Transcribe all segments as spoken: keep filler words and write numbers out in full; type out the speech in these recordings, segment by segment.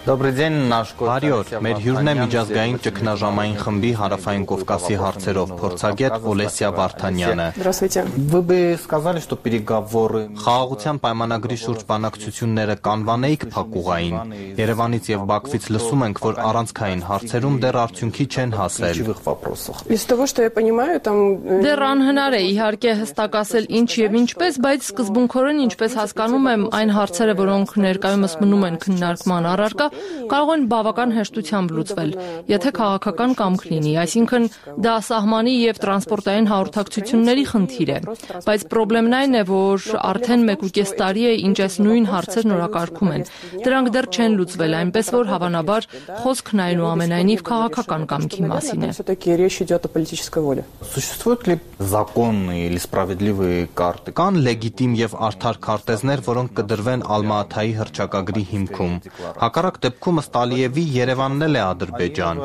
Բարի օր, մեր հյուրն է միջազգային ճգնաժամային խմբի Հարավային Կովկասի հարցերով փորձագետ Օլեսիա Վարդանյանը։ Խաղաղության պայմանագրի շուրջ բանակցությունները կանվանեիք փակուղային։ Երևանից եւ Բաքվից լսում ենք, որ առանցքային հարցերում դեռ արդյունքի չեն հասել։ Դեռ անհնար է իհարկե հստակ ասել ինչ եւ ինչպես, բայց սկզբունքորեն ինչպես հասկանում եմ, այն հարցերը, որոնք ներկայումս մնում են քննարկման առարկա, կարող են բավական հեշտությամբ լուծվել, եթե քաղաքական կամք լինի, այսինքն դա սահմանի եւ տրանսպորտային հաղորդակցությունների խնդիր է, բայց խնդրեմն այն է, որ արդեն մեկուկես տարի է, ինչ այս նույն հարցերն օրակարգում են։ Դրանք դեռ չեն լուծվել, այնպես որ հավանաբար խոսքն այնուամենայնիվ քաղաքական կամքի մասին է։ Կան լեգիտիմ եւ արդար քարտեզներ, որոնք կդրվեն Ալմա-Աթայի հռչակագրի հիմքում։ Հակառակ դեպքում ըստ Ալիևի Երևանն էլ է Ադրբեջան։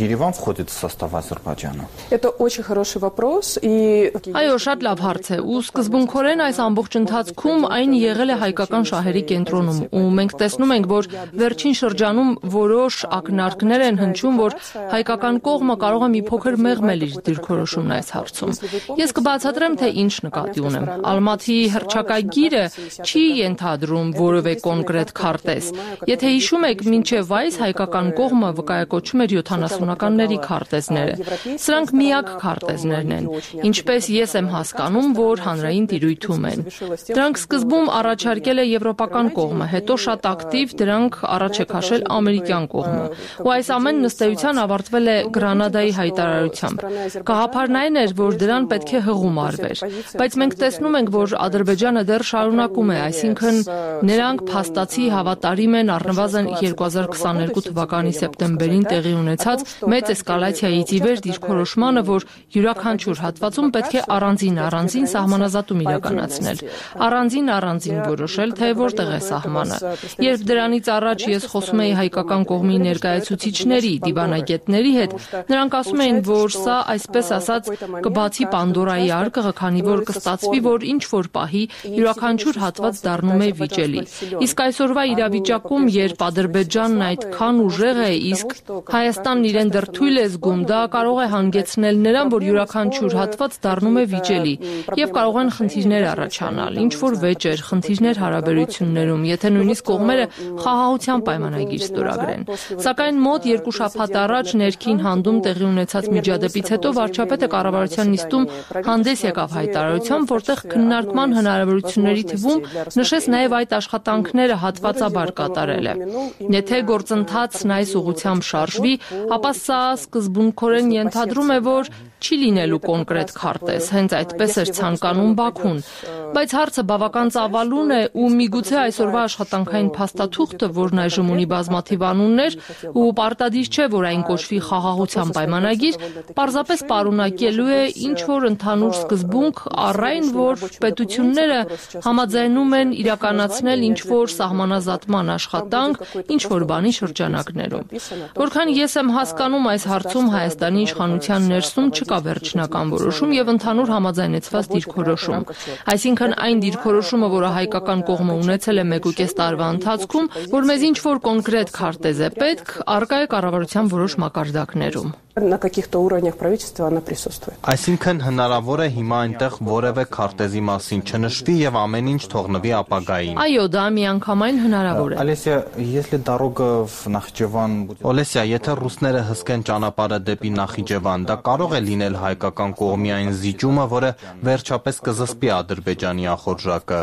Այո, շատ լավ հարց է, ու սկզբունքորեն այս ամբողջ ընթացքում այն եղել է հայկական շահերի կենտրոնում, ու մենք տեսնում ենք, որ վերջին շրջանում որոշ ակնարկներ են հնչում, որ հայկական կողմը կարող է մի փոքր մեղմել իր դիրքորոշումն այս հարցում։ Ես կբացատրեմ, թե ինչ նկատի ունեմ։ Ալմաթիի հռչակագիրը չի ենթադրում որևէ կոնկրետ քարտեզ։ Եթե հիշում եք, մինչև այս հայկական կողմը վկայակոչում էր յոթանասունականների քարտեզները։ Սրանք միակ քարտեզներն են, ինչպես ես եմ հասկանում, որ հանրային տիրույթում են։ Դրանք սկզբում առաջարկել է եվրոպական կողմը, հետո շատ ակտիվ դրանք առաջ է քաշել ամերիկյան կողմը։ Ու այս ամենն ըստ էության ավարտվել է Գրանադայի հայտարարությամբ։ Գաղափարն այն էր, որ դրան պետք է հղում արվեր։ Բայց մենք տեսնում ենք, որ Ադրբեջանը դեռ շարունակում է, այսինքն նրանք փաստացի հավատարիմ են առնվազն երկու հազար քսաներկու թվականի սեպտեմբերին տեղի ունեցած մեծ էսկալացիայից ի վեր դիրքորոշմանը, որ յուրաքանչյուր հատվածում պետք է առանձին-առանձին սահմանազատում իրականացնել, առանձին-առանձին որոշել, թե որտեղ է սահմանը։ Երբ դրանից առաջ ես խոսում էի հայկական կողմի ներկայացուցիչների, դիվանագետների հետ, նրանք ասում էին, որ սա այսպես ասած կբացի Պանդորայի արկղը, քանի որ կստացվի, որ ինչ որ պահի յուրաքանչյուր հատված դառնում է վիճելի։ Իսկ այսօրվա իրավիճակում, երբ Ադրբեջանն այդքան ուժեղ է, իսկ Հայաստանն իրեն դեռ թույլ է զգում, դա կարող է հանգեցնել նրան, որ յուրաքանչյուր հատված դառնում է վիճելի, եւ կարող են խնդիրներ առաջանալ, ինչ որ վեճեր, խնդիրներ հարաբերություններում, եթե նույնիսկ կողմերը խաղաղության պայմանագիր ստորագրեն։ Սակայն մոտ երկու շաբաթ առաջ ներքին հանդում տեղի ունեցած միջադեպից հետո վարչապետը կառավարության նիստում հանդես եկավ հայտարարությամբ, որտեղ քննարկման հնարավորությունների թվում նշեց նաև այդ աշխատանքները հատվածաբար կատարելը։ Եթե գործընթացն այս ուղղությամբ շարժվի, ապա սա սկզբունքորեն ենթադրում է, որ չի լինելու կոնկրետ քարտեզ, հենց այդպես էր ցանկանում Բաքուն, բայց հարցը բավական ծավալուն է ու միգուցե այսօրվա աշխատանքային փաստաթուղթը, որն այժմ ունի բազմաթիվ անուններ ու պարտադիր չէ, որ այն կոչվի խաղաղության պայմանագիր, պարզապես պարունակելու է ինչ որ ընդհանուր սկզբունք առ այն, որ պետությունները համաձայնում են իրականացնել ինչ որ սահմանազատման աշխատանք, ինչ որ բանի շրջանակներում։ Որքան ես եմ հասկանում, այս հարցում Հայաստանի իշխանության ներսում չկա վերջնական որոշում եւ ընդհանուր համաձայնեցված դիրքորոշում։ Այսինքն այն դիրքորոշումը, որը հայկական կողմը ունեցել է մեկուկես տարվա ընթացքում, որ մեզ ինչ որ կոնկրետ քարտեզ է պետք, առկա է կառավարության որոշ մակարդակներում։ На каких-то уровнях правительства она присутствует. Այսինքն հնարավոր է հիմա այնտեղ որևէ քարտեզի մասին չնշվի եւ ամեն ինչ թողնվի ապագային։ Այո, դա միանգամայն հնարավոր է։ Олеся, если дорога в Նախիջևան Օլեսիա, եթե ռուսները հսկեն ճանապարհը դեպի Նախիջևան, դա կարող է լինել հայկական կողմի այն զիջումը, որը վերջապես կզսպի Ադրբեջանի ախորժակը։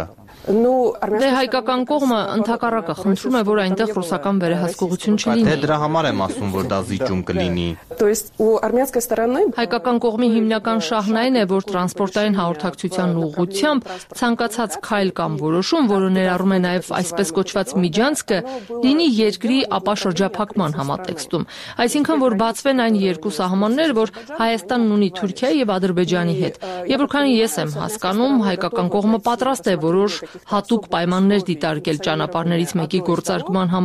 Դե հայկական կողմը ընդհակառակը խնդրում է, որ այնտեղ ռուսական վերահսկողություն չլինի։ Դե դրա համար եմ ասում, որ դա զիջում կլինի։ Հայկական կողմի հիմնական շահն այն է, որ տրանսպորտային հաղորդակցության ուղղությամբ ցանկացած քայլ կամ որոշում, որը ներառում է նաև այսպես կոչված միջանցքը, լինի երկրի ապաշրջափակման համատեքստում։ Այսինքն, որ բացվեն այն երկու սահմաններ, որ Հայաստանն ունի Թուրքիայի եւ Ադրբեջանի հետ։ Եվ որքան ես եմ հասկանում, հայկական կողմը պատրաստ է որոշ հատուկ պայմաններ դիտարկել ճանապարհներից մեկի գործարկման համար,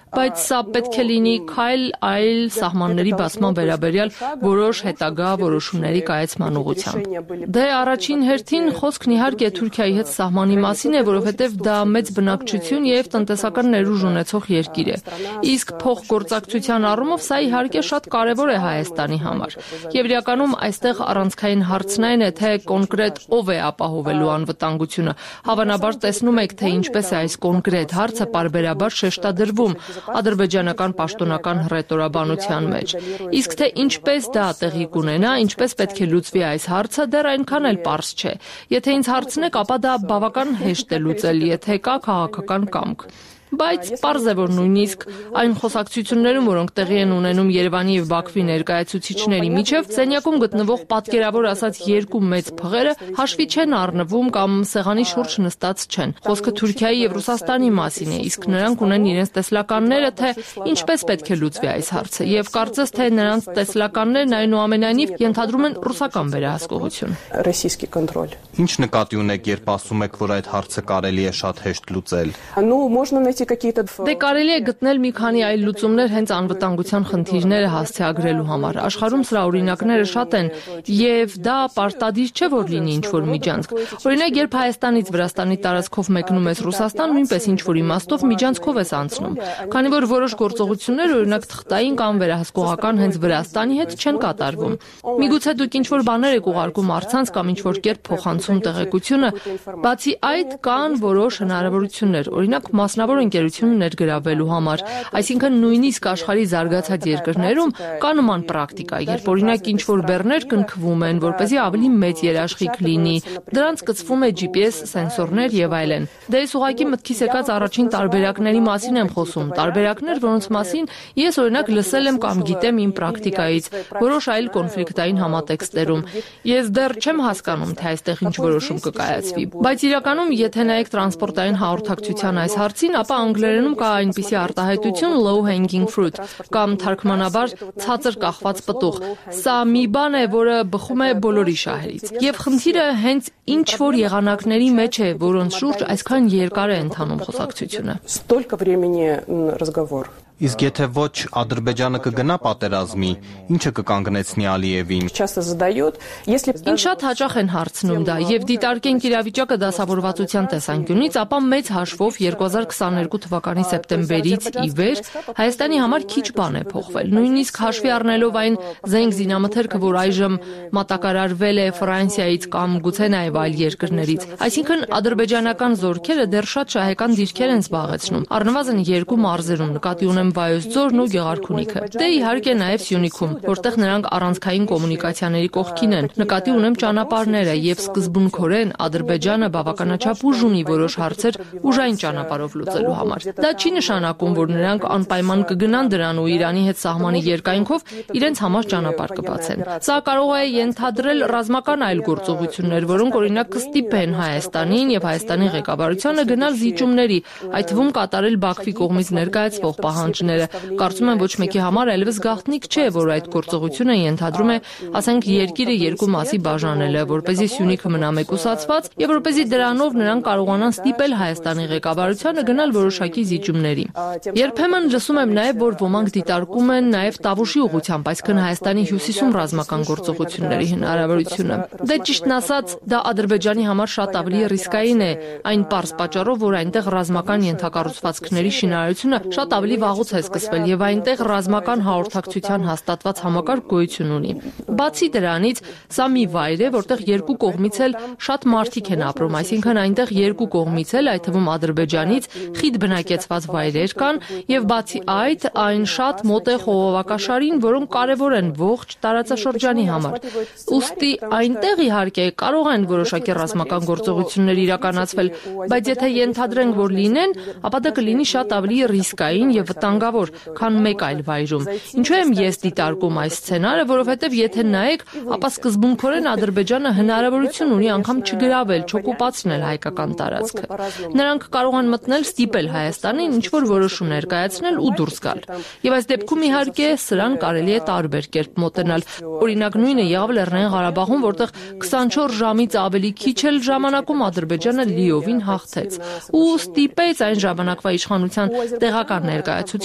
Բայց սա պետք է լինի քայլ այլ սահմանների բացման վերաբերյալ որոշ հետագա որոշումների կայացման ուղղությամբ։ Դե առաջին հերթին խոսքն իհարկե Թուրքիայի հետ սահմանի մասին է, որովհետև դա մեծ բնակչություն եւ տնտեսական ներուժ ունեցող երկիր է։ Իսկ փոխգործակցության առումով սա իհարկե շատ կարևոր է Հայաստանի համար։ Եվ իրականում այստեղ առանցքային հարցն այն է, թե կոնկրետ ով է ապահովելու անվտանգությունը։ Հավանաբար տեսնում եք, թե ինչպես է այս կոնկրետ հարցը պարբերաբար շեշտադրվում ադրբեջանական պաշտոնական հռետորաբանության մեջ։ Իսկ թե ինչպես դա տեղի կունենա, ինչպես պետք է լուծվի այս հարցը, դեռ այնքան էլ պարզ չէ։ Եթե ինձ հարցնեք, ապա դա բավական հեշտ է լուծել, եթե կա քաղաքական կամք։ Բայց պարզ է, որ նույնիսկ այն խոսակցություններում, որոնք տեղի են ունենում Երևանի եւ Բաքվի ներկայացուցիչների միջև, սենյակում գտնվող պատկերավոր ասած երկու մեծ փղերը հաշվի չեն առնվում կամ սեղանի շուրջ նստած չեն։ Խոսքը Թուրքիայի եւ Ռուսաստանի մասին է, իսկ նրանք ունեն իրենց տեսլականները, թե ինչպես պետք է լուծվի այս հարցը, եւ կարծես թե նրանց տեսլականներն այնուամենայնիվ ենթադրում են ռուսական վերահսկողություն։ Российский контроль. Ինչ նկատի ունեք, երբ ասում եք, որ այդ հարցը կարելի է շատ հեշտ լուծել։ Ну, можно найти какие-то. Դե կարելի է գտնել մի քանի այլ լուծումներ հենց անվտանգության խնդիրները հասցեագրելու համար։ Աշխարհում սրա օրինակները շատ են, եւ դա պարտադիր չէ, որ լինի ինչ-որ միջանցք։ Օրինակ, երբ Հայաստանից Վրաստանի տարածքով մեկնում ես Ռուսաստան, նույնպես ինչ-որ իմաստով միջանցքով ես անցնում։ Քանի որ որոշ գործողություններ, օրինակ թղթային կամ վերահսկողական հենց Վրաստանի հետ չեն կատարվում։ Միգուցե դուք ինչ-որ բաներ եք ուղարկում առցանց կամ ինչ-որ կերպ փոխանցում տեղեկությունը, բացի այդ կան որոշ հնարավորություններ, օրինակ մասնավոր ընկերություն ներգրավելու համար, այսինքն նույնիսկ աշխարհի զարգացած երկրներում կա նման պրակտիկա, երբ օրինակ ինչ-որ բեռներ կնքվում են, որպեսզի ավելի մեծ երաշխիք լինի, դրանց կցվում է G P S սենսորներ եւ այլն։ Դե ես ուղղակի մտքիս եկած առաջին տարբերակների մասին եմ խոսում, տարբերակներ, որոնց մասին ես օրինակ լսել եմ կամ գիտեմ իմ պրակտիկայից, որոշ այլ կոնֆլիկտային համատեքստերում։ Ես դեռ չեմ հասկանում, թե այստեղ ինչ որոշում կկայացվի, բայց իրականում եթե նայեք տրանսպորտային հաղորդակցության այս հարցին, ապա անգլերենում կա այնպիսի արտահայտություն low hanging fruit կամ թարգմանաբար ցածր կախված պտուղ։ Սա մի բան է, որը բխում է բոլորի շահերից։ Եվ խնդիրը հենց ինչ որ եղանակների մեջ է, որոնց շուրջ այսքան երկար է ընթանում խոսակցությունը։ Столько времени разговор. Իսկ եթե ոչ, Ադրբեջանը կգնա պատերազմի, ինչը կկանգնեցնի Ալիևին։ Часто задают, если Ինչ շատ հաճախ են հարցնում դա, եւ դիտարկենք իրավիճակը դասավորվածության տեսանկյունից, ապա մեծ հաշվով երկու հազար քսաներկու թվականի սեպտեմբերից ի վեր Հայաստանի համար քիչ բան է փոխվել։ Նույնիսկ հաշվի առնելով այն զենք զինամթերքը, որ այժմ մատակարարվել է Ֆրանսիայից կամ գուցե նաեւ այլ երկրներից, այսինքն ադրբեջանական զորքերը դեռ շատ շահեկան դիրքեր են զբաղեցնում, առնվազն երկու մարզերում, նկատի ունեմ Վայոց ձորն ու Գեղարքունիքը։ Դե իհարկե նաև Սյունիքում, որտեղ նրանք առանցքային կոմունիկացիաների կողքին են։ Նկատի ունեմ ճանապարհները եւ սկզբունքորեն Ադրբեջանը բավականաչափ ուժ ունի որոշ հարցեր ուժային ճանապարհով լուծելու համար։ Դա չի նշանակում, որ նրանք անպայման կգնան դրան ու Իրանի հետ սահմանի երկայնքով իրենց համար ճանապարհ կբացեն։ Սա կարող է ենթադրել ռազմական այլ գործողություններ, որոնք օրինակ կստիպեն Հայաստանին եւ Հայաստանի ղեկավարությանը գնալ զիջումների, այդ թվում կատարել Բաքվի կողմից ներկայացվող պահանջները։ Կարծում եմ ոչ մեկի համար այլևս գաղտնիք չէ, որ այդ գործողությունը ենթադրում է, ասենք, երկիրը երկու մասի բաժանելը, որպեսզի Սյունիքը մնա մեկուսացված եւ որպեսզի դրանով նրանք կարողանան ստիպել Հայաստանի ղեկավարությանը գնալ որոշակի զիջումների։ Երբեմն լսում եմ նաեւ, որ ոմանք դիտարկում են նաեւ Տավուշի ուղղությամբ, այսինքն Հայաստանի հյուսիսում ռազմական գործողությունների հնարավորությունը։ Դե ճիշտն ասած, դա Ադրբեջանի համար շատ ավելի ռիսկային է, այն պարզ պատճառով, որ այնտեղ ռազմական ենթակառուցվածքների շինարարությունը շատ ավելի վաղուց է սկսվել եւ այնտեղ ռազմական հաղորդակցության հաստատված համակարգ գոյություն ունի։ Բացի դրանից, սա մի վայր է, որտեղ երկու կողմից էլ շատ մարդիկ են ապրում, այսինքն այնտեղ երկու կողմից էլ, այդ թվում Ադրբեջանից, խիտ բնակեցված վայրեր կան եւ բացի այդ, այն շատ մոտ է խողովակաշարին, որոնք կարեւոր են ողջ տարածաշրջանի համար։ Ուստի այնտեղ իհարկե կարող են որոշակի ռազմական գործողություններ իրականացվել, բայց եթե ենթադրենք, որ լինեն, ապա դա կլինի շատ ավելի ռիսկային եւ վտանգավոր, քան մեկ այլ վայրում։ Ինչու եմ ես դիտարկում այս սցենարը, որովհետեւ եթե նայեք, ապա սկզբունքորեն Ադրբեջանը հնարավորություն ունի անգամ չգրավել, չօկուպացնել հայկական տարածքը։ Նրանք կարող են մտնել, ստիպել Հայաստանին ինչ-որ որոշում ներկայացնել ու դուրս գալ։ Եվ այս դեպքում իհարկե սրան կարելի է տարբեր կերպ մոտենալ։ Օրինակ նույնը եղավ Լեռնային Ղարաբաղում, որտեղ քսանչորս ժամից ավելի քիչ էլ ժամանակում Ադրբեջանը լիովին հաղթեց ու ստիպեց այն ժամանակվա իշխանության տեղական ներկայացուցիչ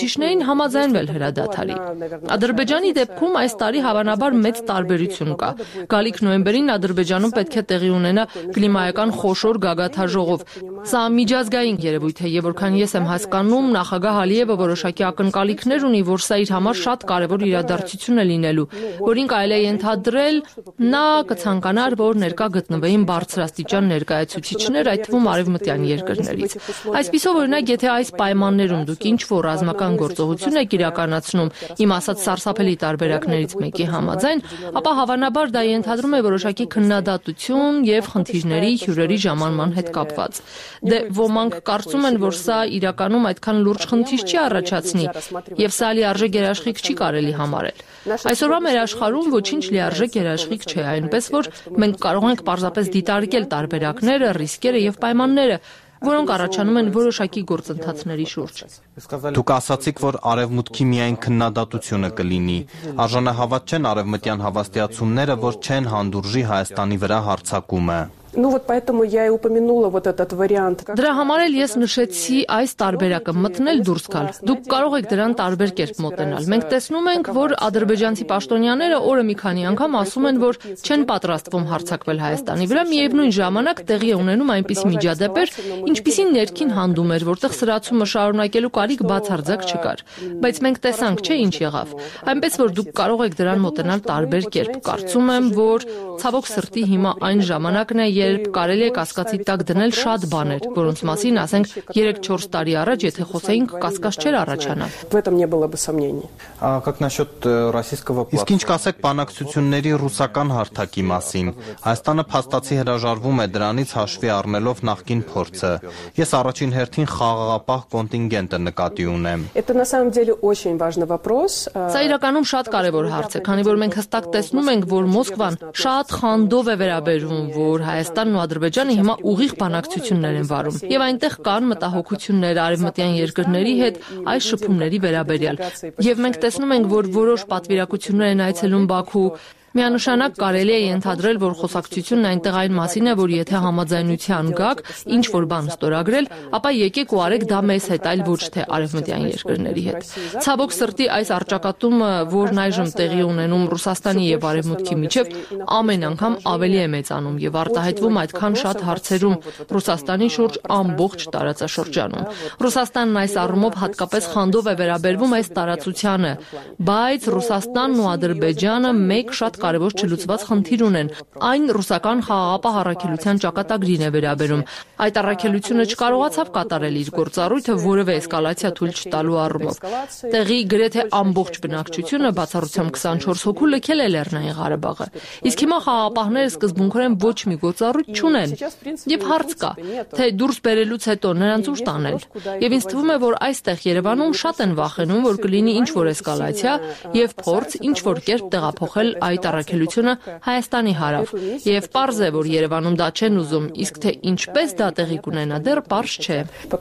ներկայացուցիչներին համաձայնվել հրադադարի։ Ադրբեջանի դեպքում այս տարի հավանաբար մեծ տարբերություն կա։ Գալիք նոյեմբերին Ադրբեջանում պետք է տեղի ունենա կլիմայական խոշոր գագաթաժողով։ Սա միջազգային երևույթ է, եւ որքան ես եմ հասկանում, նախագահ Ալիևը որոշակի ակնկալիքներ ունի, որ սա իր համար շատ կարևոր իրադարձություն է լինելու, որին կարելի է ենթադրել, նա կցանկանար, որ ներկա գտնվեին բարձրաստիճան ներկայացուցիչներ, այդ թվում արևմտյան երկրներից։ Այսպիսով, օրինակ, եթե այս պայմաններում դուք ինչ-որ ռազմական գործողություն եք իրականացնում, իմ ասած սարսափելի տարբերակներից մեկի համաձայն, ապա հավանաբար դա ենթադրում է որոշակի քննադատություն եւ խնդիրների, հյուրերի ժամանման հետ կապված։ Դե ոմանք կարծում են, որ սա իրականում այդքան լուրջ խնդիր չի առաջացնի, եւ սա լիարժեք երաշխիք չի կարելի համարել։ Այսօրվա մեր աշխարհում ոչինչ լիարժեք երաշխիք չէ, այնպես որ մենք կարող ենք պարզապես դիտարկել տարբերակները, ռիսկերը եւ պայմանները, որոնք առաջանում են որոշակի գործընթացների շուրջ։ Դուք ասացիք, որ արևմուտքի միայն քննադատությունը կլինի։ Արժանահավատ չեն արևմտյան հավաստիացումները, որ չեն հանդուրժի Հայաստանի վրա հարձակումը։ Ну вот поэтому я и упомянула вот этот вариант. Դրա համար էլ ես նշեցի այս տարբերակը մտնել դուրս գալ։ Դուք կարող եք դրան տարբեր կերպ մոտենալ։ Մենք տեսնում ենք, որ ադրբեջանցի պաշտոնյաները օրը մի քանի անգամ ասում են, որ չեն պատրաստվում հարձակվել Հայաստանի վրա, միևնույն ժամանակ տեղի է ունենում այնպիսի միջադեպեր, ինչպիսին ներքին հանդում էր, որտեղ սրացումը շարունակելու կարիք բացարձակ չկար։ Բայց մենք տեսանք, չէ՞ ինչ եղավ։ Այնպես որ դուք կարող եք դրան մոտենալ տարբեր կերպ։ Կարծում եմ, որ ցավոք սրտի հիմա այն ժամանակն է, երբ կարելի է կասկածի տակ դնել շատ բաներ, որոնց մասին, ասենք, երեք-չորս տարի առաջ, եթե խոսեինք, կասկած չէր առաջանա։ В этом не было бы сомнений. А как насчет российского плана? Իսկ ինչ կասեք բանակցությունների ռուսական հարթակի մասին։ Հայաստանը փաստացի հրաժարվում է դրանից հաշվի առնելով նախկին փորձը։ Ես առաջին հերթին խաղաղապահ կոնտինգենտը նկատի ունեմ։ Это на самом деле очень важный вопрос. Սա իրականում շատ կարևոր հարց է, քանի որ մենք հստակ տեսնում ենք, որ Մոսկվան շատ խանդով է վերաբերվում, որ Հայաստանն ու Ադրբեջանը հիմա ուղիղ բանակցություններ են վարում, եւ այնտեղ կան մտահոգություններ արևմտյան երկրների հետ այս շփումների վերաբերյալ։ Եվ մենք տեսնում ենք, որ որոշ պատվիրակություններ են այցելում Բաքու։ Միանշանակ կարելի է ենթադրել, որ խոսակցությունն այնտեղ այն մասին է, որ եթե համաձայնության գաք, ինչ որ բան ստորագրել, ապա եկեք ու արեք դա մեզ հետ, այլ ոչ թե արևմտյան երկրների հետ։ Ցավոք սրտի այս առճակատումը, որն այժմ տեղի ունենում Ռուսաստանի եւ Արևմուտքի միջև, ամեն անգամ ավելի է մեծանում եւ արտահայտվում այդքան շատ հարցերում Ռուսաստանի շուրջ ամբողջ տարածաշրջանում։ Ռուսաստանն այս առումով հատկապես խանդով է վերաբերվում այս տարածությանը, բայց Ռուսաստանն ու Ադրբեջանը մեկ շատ կարևոր չլուծված խնդիր ունեն։ Այն ռուսական խաղաղապահ առաքելության ճակատագրին է վերաբերում։ Այդ առաքելությունը չկարողացավ կատարել իր գործառույթը որևէ էսկալացիա թույլ չտալու առումով։ Տեղի գրեթե ամբողջ բնակչությունը բացառությամբ քսանչորս հոգու լքել է Լեռնային Ղարաբաղը։ Իսկ հիմա խաղաղապահները սկզբունքորեն ոչ մի գործառույթ չունեն։ Եվ հարց կա, թե դուրս բերելուց հետո նրանց ուր տանել։ Եվ ինձ թվում է, որ այստեղ Երևանում շատ են վախենում, որ կլինի ինչ-որ էսկալացիա եւ փորձ ինչ-որ կերպ տեղափոխել այդ առաքելությունը Հայաստանի հարավ, եւ պարզ է, որ Երևանում դա չեն ուզում, իսկ թե ինչպես դա տեղի կունենա, դեռ պարզ չէ։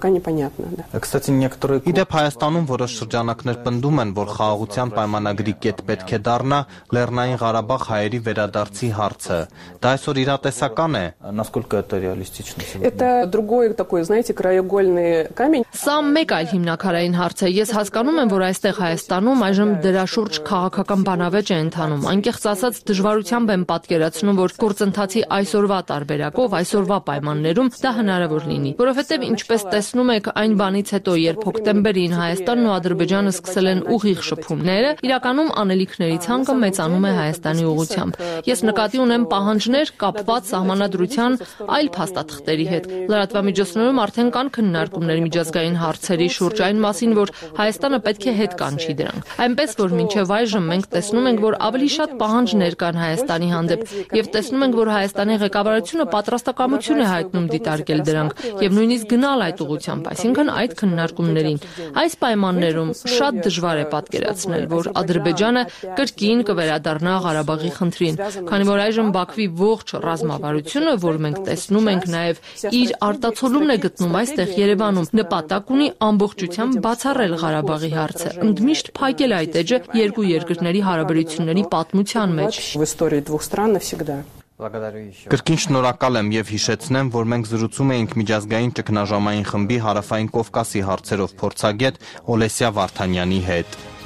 Իդեպ Հայաստանում որոշ շրջանակներ պնդում են, որ խաղաղության պայմանագրի կետ պետք է դառնա Լեռնային Ղարաբաղ հայերի վերադարձի հարցը։ Դա այսօր իրատեսական է։ Насколько это реалистично? Это другой такой, знаете, краеугольный камень. Սա մեկ այլ հիմնակարային հարց է։ Ես հասկանում եմ, որ այստեղ Հայաստանում այժմ դրա շուրջ քաղաքական բանավեճ է ընթանում։ Անկեղծ ասած, դժվարությամբ եմ պատկերացնում, որ գործընթացի այսօրվա տարբերակով, այսօրվա պայմաններում դա հնարավոր լինի, որովհետև ինչպես տեսնում եք, այն բանից հետո, երբ հոկտեմբերին Հայաստանն ու Ադրբեջանը սկսել են ուղիղ շփումները, իրականում անելիքների ցանկը մեծանում է Հայաստանի ուղղությամբ։ Ես նկատի ունեմ պահանջներ կապված սահմանադրության այլ փաստաթղթերի հետ։ Լրատվամիջոցներում արդեն կան քննարկումներ միջազգային հարցերի շուրջ այն մասին, որ Հայաստանը պետք է հետ կանչի դրանք։ Այնպես որ մինչև այժմ մենք տեսնում ենք, որ ավելի շատ պահանջներ կան Հայաստանի հանդեպ եւ տեսնում ենք, որ Հայաստանի ղեկավարությունը պատրաստակամություն է հայտնում դիտարկել դրանք եւ նույնիսկ գնալ այդ ուղղությամբ, այսինքն այդ քննարկումներին։ Այս պայմաններում շատ դժվար է պատկերացնել, որ Ադրբեջանը կրկին կվերադառնա Ղարաբաղի խնդրին, քանի որ այժմ Բաքվի ողջ ռազմավարությունը, որ մենք տեսնում ենք նաեւ իր արտացոլումն է գտնում այստեղ Երևանում, նպատակ ունի ամբողջությամբ բացառել Ղարաբաղի հարցը, ընդմիշտ փակել այդ էջը երկու երկրների հարաբերությունների պատմության մեջ։ В истории двух стран навсегда. Կրկին շնորհակալ եմ եւ հիշեցնեմ, որ մենք զրուցում էինք միջազգային ճգնաժամային խմբի Հարավային Կովկասի հարցերով փորձագետ Օլեսիա Վարդանյանի հետ։